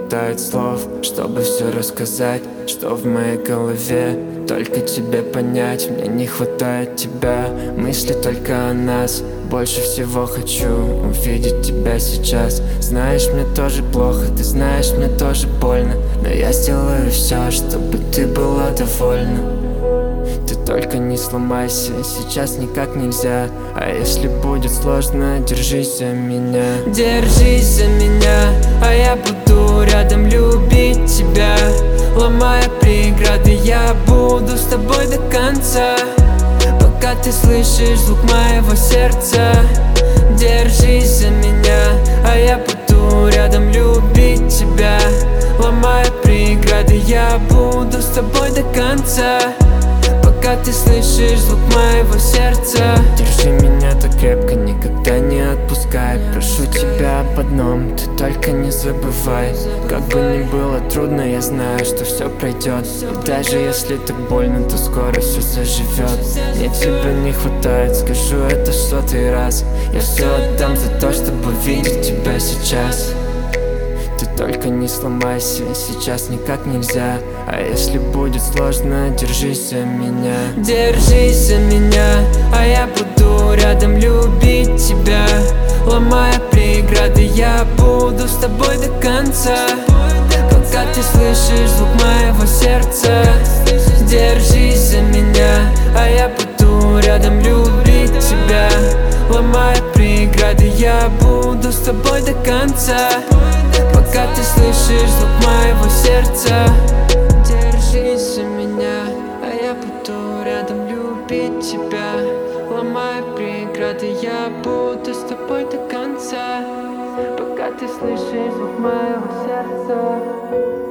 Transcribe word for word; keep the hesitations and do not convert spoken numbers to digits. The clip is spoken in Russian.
хватает слов, чтобы все рассказать, что в моей голове. Только тебе понять, мне не хватает тебя. Мысли только о нас, больше всего хочу увидеть тебя сейчас. Знаешь, мне тоже плохо, ты знаешь, мне тоже больно, но я сделаю все, чтобы ты была довольна. Ты только не сломайся, сейчас никак нельзя. А если будет сложно, держись за меня. Держись за меня, а я буду рядом любить тебя. Ломая преграды, я буду с тобой до конца, пока ты слышишь звук моего сердца. Держись за меня, а я буду рядом любить тебя. Ломая преграды, я буду с тобой до конца, пока ты слышишь звук моего сердца. Держи меня так крепко, никогда не отпускай. Прошу тебя об одном, ты только не забывай. Как бы ни было трудно, я знаю, что все пройдет. И даже если так больно, то скоро все заживет. Мне тебя не хватает, скажу это в сотый раз. Я все отдам за то, чтобы видеть тебя сейчас. Ты только не сломайся, сейчас никак нельзя. А если будет сложно, держись за меня. Держись за меня, а я буду рядом любить тебя. Ломая преграды, я буду с тобой до конца, пока ты слышишь звук моего сердца. Держись за меня, а я буду рядом любить тебя. Ломая преграды, я буду с тобой до конца, пока ты слышишь звук моего сердца. Держись за меня, а я буду рядом любить тебя. Ломая преграды, я буду с тобой до конца, пока ты слышишь звук моего сердца.